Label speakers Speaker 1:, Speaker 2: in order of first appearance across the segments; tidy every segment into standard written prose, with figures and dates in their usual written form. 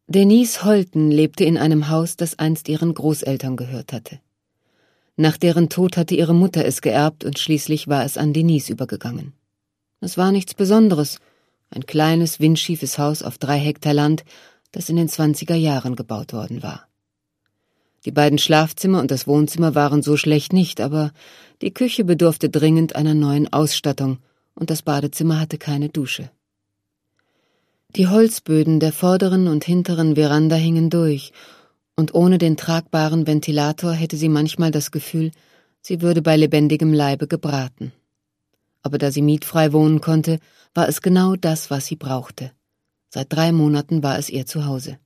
Speaker 1: Denise Holten lebte in einem Haus, das einst ihren Großeltern gehört hatte. Nach deren Tod hatte ihre Mutter es geerbt und schließlich war es an Denise übergegangen. Es war nichts Besonderes, ein kleines, windschiefes Haus auf 3 Hektar Land, das in den 20er Jahren gebaut worden war. Die beiden Schlafzimmer und das Wohnzimmer waren so schlecht nicht, aber die Küche bedurfte dringend einer neuen Ausstattung und das Badezimmer hatte keine Dusche. Die Holzböden der vorderen und hinteren Veranda hingen durch, und ohne den tragbaren Ventilator hätte sie manchmal das Gefühl, sie würde bei lebendigem Leibe gebraten. Aber da sie mietfrei wohnen konnte, war es genau das, was sie brauchte. Seit 3 Monaten war es ihr Zuhause.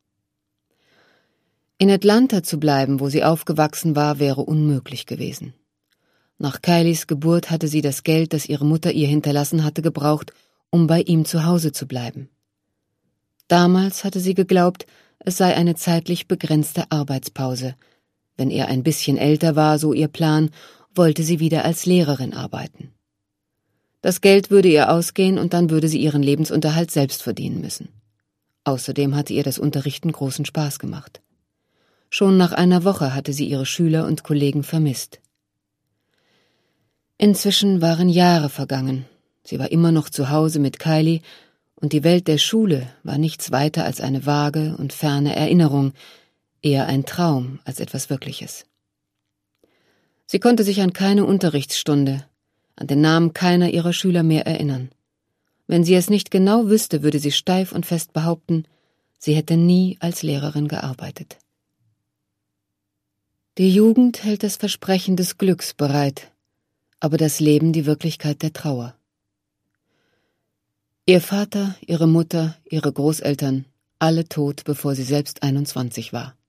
Speaker 1: In Atlanta zu bleiben, wo sie aufgewachsen war, wäre unmöglich gewesen. Nach Kylies Geburt hatte sie das Geld, das ihre Mutter ihr hinterlassen hatte, gebraucht, um bei ihm zu Hause zu bleiben. Damals hatte sie geglaubt, es sei eine zeitlich begrenzte Arbeitspause. Wenn er ein bisschen älter war, so ihr Plan, wollte sie wieder als Lehrerin arbeiten. Das Geld würde ihr ausgehen und dann würde sie ihren Lebensunterhalt selbst verdienen müssen. Außerdem hatte ihr das Unterrichten großen Spaß gemacht. Schon nach einer Woche hatte sie ihre Schüler und Kollegen vermisst. Inzwischen waren Jahre vergangen. Sie war immer noch zu Hause mit Kylie, und die Welt der Schule war nichts weiter als eine vage und ferne Erinnerung, eher ein Traum als etwas Wirkliches. Sie konnte sich an keine Unterrichtsstunde, an den Namen keiner ihrer Schüler mehr erinnern. Wenn sie es nicht genau wüsste, würde sie steif und fest behaupten, sie hätte nie als Lehrerin gearbeitet. Die Jugend hält das Versprechen des Glücks bereit, aber das Leben die Wirklichkeit der Trauer. Ihr Vater, ihre Mutter, ihre Großeltern, alle tot, bevor sie selbst 21 war.